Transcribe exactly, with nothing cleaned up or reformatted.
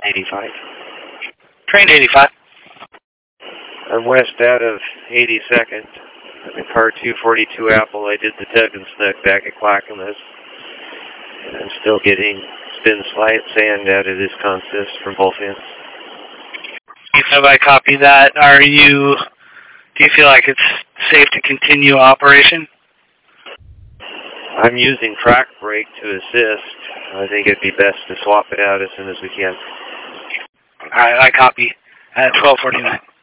eighty-five. Train eighty-five. I'm west out of eighty-second. I'm in car two forty-two Apple. I did the tug and snook back at Clackamas. I'm still getting spin slide sand out of this consist from both ends. Have I copied that? Are you, do you feel like it's safe to continue operation? I'm using track brake to assist. I think it'd be best to swap it out as soon as we can. All right, I copy at twelve forty-nine.